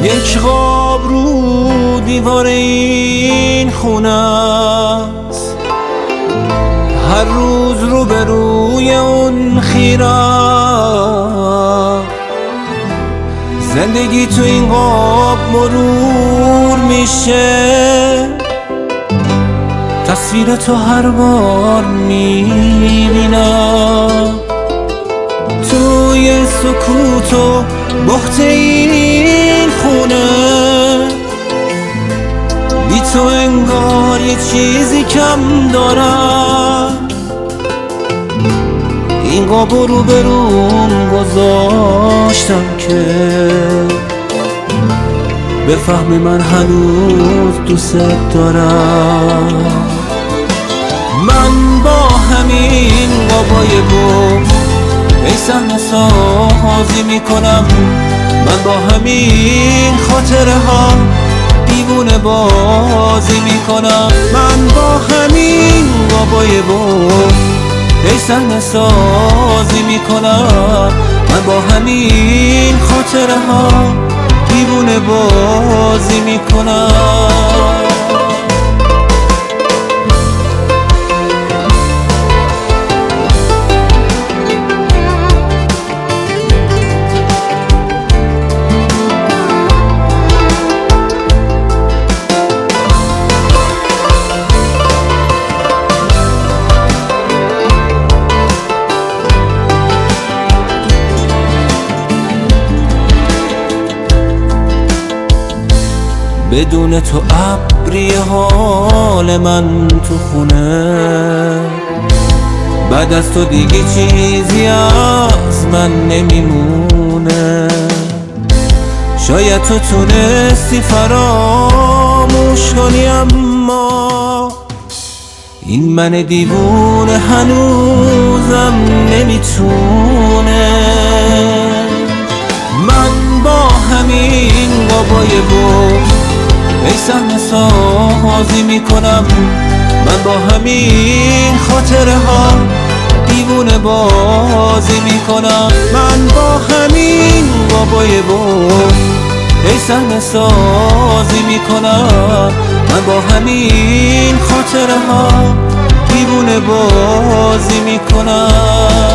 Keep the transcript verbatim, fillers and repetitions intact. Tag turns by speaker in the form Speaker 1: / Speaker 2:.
Speaker 1: یک خواب رو دیوار این خونه است، هر روز رو به روی اون خیره. زندگی تو این خواب مرور میشه، تصویر تو هر بار میبینم. توی سکوت و بخت این خونه، بی تو انگار یه چیزی کم دارم. این قابو رو بروم گذاشتم که بفهمی من هنوز دوست دارم. من با همین قابای بود ای صحنه سازی میکنم، من با همین خاطره ها دیوونه بازی میکنم. من با همین قابای بود ای صحنه سازی میکنم، من با همین خاطره ها دیوونه بازی میکنم. بدون تو ابری حال من تو خونه، بعد از تو دیگه چیزی از من نمیمونه. شاید تو تونستی فراموش کنی، اما این من دیوونه هنوزم نمیتونه. من با همین قابای بود ای صحنه سازی میکنم، من با همین خاطره ها دیوونه بازی میکنم. من با همین قابای بود ای صحنه سازی میکنم، من با همین خاطره ها دیوونه بازی میکنم.